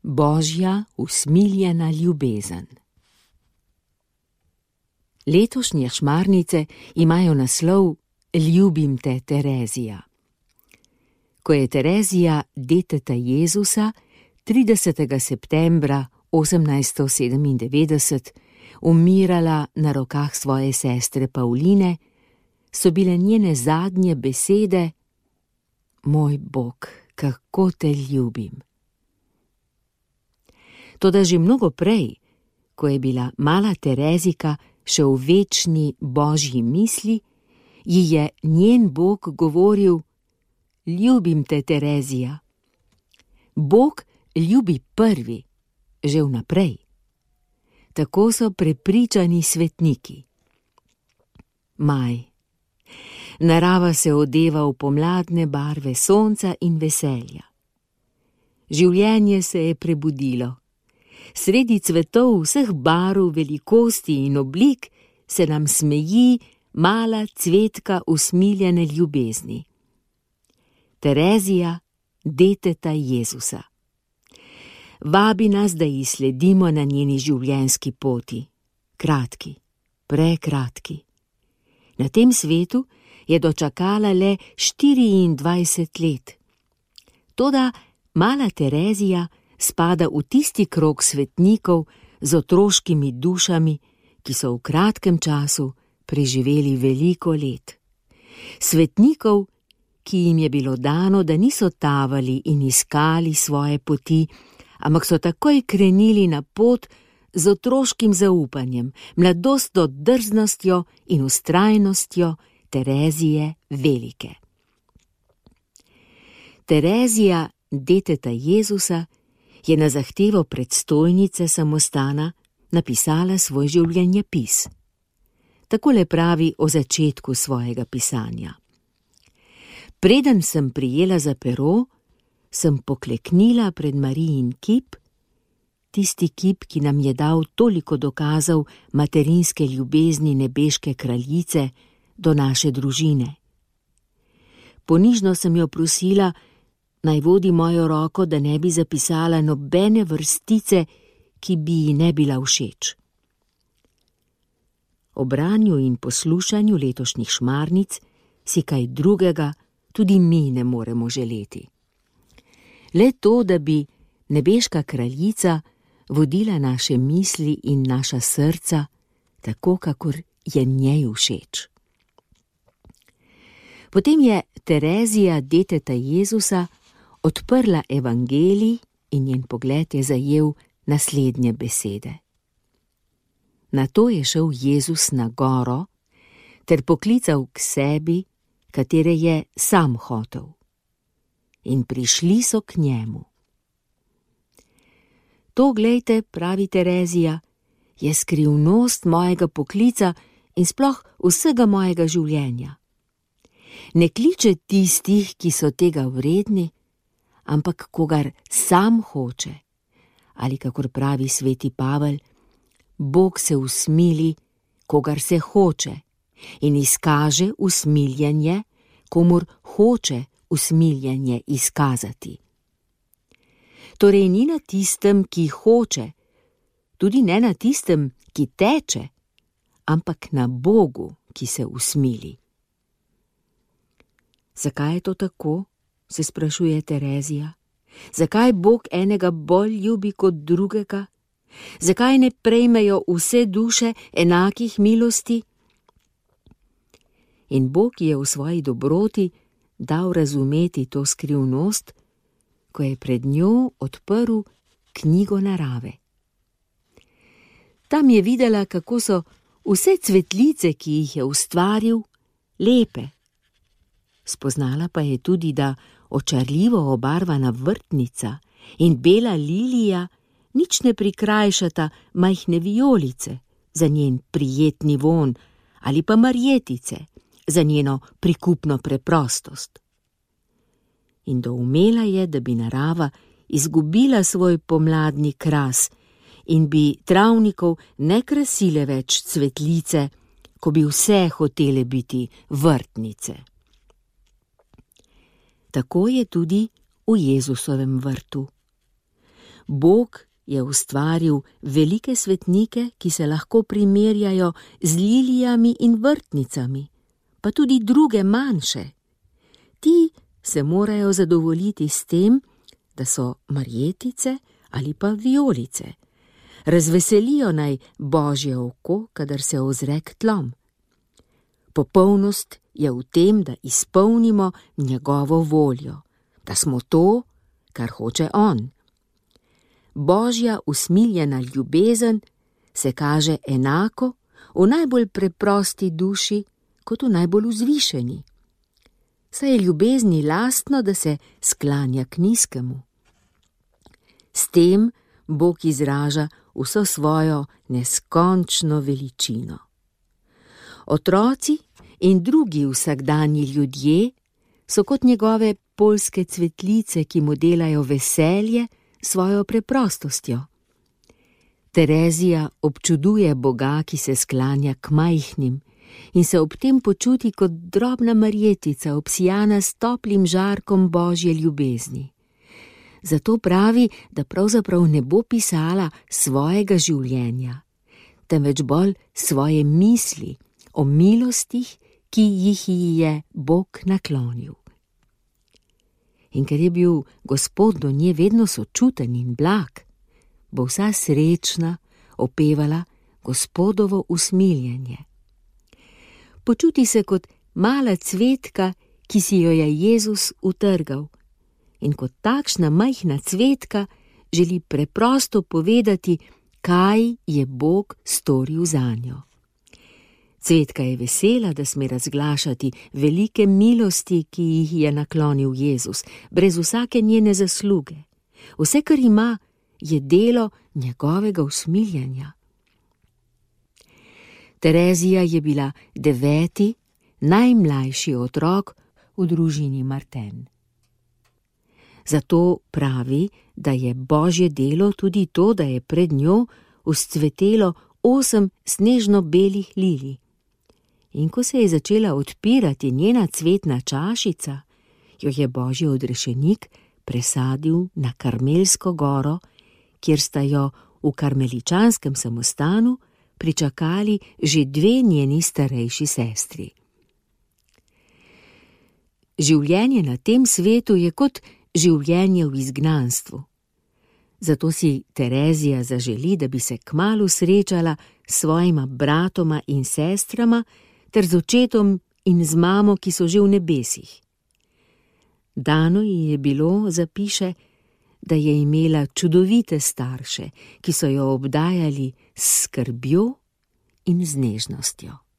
Božja usmiljena ljubezen. Letošnje šmarnice imajo naslov Ljubim te, Terezija. Ko je Terezija deteta Jezusa 30. septembra 1897 umirala na rokah svoje sestre Pavline, so bile njene zadnje besede: Moj Bog, kako te ljubim. Toda že mnogo prej, ko je bila mala Terezika še v večni Božji misli, ji je njen Bog govoril: Ljubim te, Terezija. Bog ljubi prvi, že vnaprej. Tako so prepričani svetniki. Maj. Narava se odeva v pomladne barve sonca in veselja. Življenje se je prebudilo. Sredi cvetov vseh barv, velikosti in oblik se nam smeji mala cvetka usmiljene ljubezni. Terezija, deteta Jezusa. Vabi nas, da ji sledimo na njeni življenjski poti. Kratki, prekratki. Na tem svetu je dočakala le 24 let. Toda mala Terezija spada v tisti krog svetnikov z otroškimi dušami, ki so v kratkem času preživeli veliko let. Svetnikov, ki jim je bilo dano, da niso tavali in iskali svoje poti, ampak so takoj krenili na pot z otroškim zaupanjem, mladostno drznostjo in vztrajnostjo Terezije Velike. Terezija, deteta Jezusa, je na zahtevo predstojnice samostana napisala svoj življenjepis. Takole pravi o začetku svojega pisanja. Preden sem prijela za pero, sem pokleknila pred Marijin kip, tisti kip, ki nam je dal toliko dokazov materinske ljubezni nebeške kraljice do naše družine. Ponižno sem jo prosila, naj vodi mojo roko, da ne bi zapisala nobene vrstice, ki bi ji ne bila všeč. O branju in poslušanju letošnjih šmarnic si kaj drugega tudi mi ne moremo želeti. Le to, da bi nebeška kraljica vodila naše misli in naša srca tako, kakor je njej všeč. Potem je Terezija, deteta Jezusa, odprla evangelij in njen pogled je zajel naslednje besede. Nato je šel Jezus na goro ter poklical k sebi, katere je sam hotel. In prišli so k njemu. To, glejte, pravi Terezija, je skrivnost mojega poklica in sploh vsega mojega življenja. Ne kliče tistih, ki so tega vredni, ampak kogar sam hoče. Ali kakor pravi sveti Pavel, Bog se usmili, kogar se hoče, in izkaže usmiljenje, komur hoče usmiljenje izkazati. Torej ni na tistem, ki hoče, tudi ne na tistem, ki teče, ampak na Bogu, ki se usmili. Zakaj je to tako, se sprašuje Terezija? Zakaj Bog enega bolj ljubi kot drugega? Zakaj ne prejmejo vse duše enakih milosti? In Bog je v svoji dobroti dal razumeti to skrivnost, ko je pred njo odprl knjigo narave. Tam je videla, kako so vse cvetlice, ki jih je ustvaril, lepe. Spoznala pa je tudi, da očarljivo obarvana vrtnica in bela lilija nič ne prikrajšata majhne vijolice za njen prijetni vonj ali pa marjetice za njeno prikupno preprostost. In doumela je, da bi narava izgubila svoj pomladni kras in bi travnikov ne krasile več cvetlice, ko bi vse hotele biti vrtnice. Tako je tudi v Jezusovem vrtu. Bog je ustvaril velike svetnike, ki se lahko primerjajo z lilijami in vrtnicami, pa tudi druge manjše. Ti se morajo zadovoljiti s tem, da so marjetice ali pa vijolice. Razveselijo naj Božje oko, kadar se ozre k tlom. Popolnost je v tem, da izpolnimo njegovo voljo, da smo to, kar hoče on. Božja usmiljena ljubezen se kaže enako v najbolj preprosti duši kot v najbolj vzvišeni. Saj je ljubezni lastno, da se sklanja k nizkemu. S tem Bog izraža vso svojo neskončno veličino. Otroci in drugi vsakdanji ljudje so kot njegove poljske cvetlice, ki mu delajo veselje svojo preprostostjo. Terezija občuduje Boga, ki se sklanja k majhnim in se ob tem počuti kot drobna marjetica, obsijana s toplim žarkom Božje ljubezni. Zato pravi, da pravzaprav ne bo pisala svojega življenja, temveč bolj svoje misli o milostih, ki jih ji je Bog naklonil. In ker je bil Gospod do nje vedno sočuten in blag, bo vsa srečna opevala Gospodovo usmiljenje. Počuti se kot mala cvetka, ki si jo je Jezus utrgal, in kot takšna majhna cvetka želi preprosto povedati, kaj je Bog storil zanjo. Cvetka je vesela, da sme razglašati velike milosti, ki jih je naklonil Jezus, brez vsake njene zasluge. Vse, kar ima, je delo njegovega usmiljenja. Terezija je bila 9., najmlajši otrok v družini Marten. Zato pravi, da je Božje delo tudi to, da je pred njo vzcvetelo 8 snežno-belih lilij. In ko se je začela odpirati njena cvetna čašica, jo je Božji odrešenik presadil na Karmelsko goro, kjer sta jo v karmeličanskem samostanu pričakali že 2 njeni starejši sestri. Življenje na tem svetu je kot življenje v izgnanstvu. Zato si Terezija zaželi, da bi se kmalu srečala s svojima bratoma in sestrama ter z očetom in z mamo, ki so že v nebesih. Dano ji je bilo, zapiše, da je imela čudovite starše, ki so jo obdajali s skrbjo in z nežnostjo.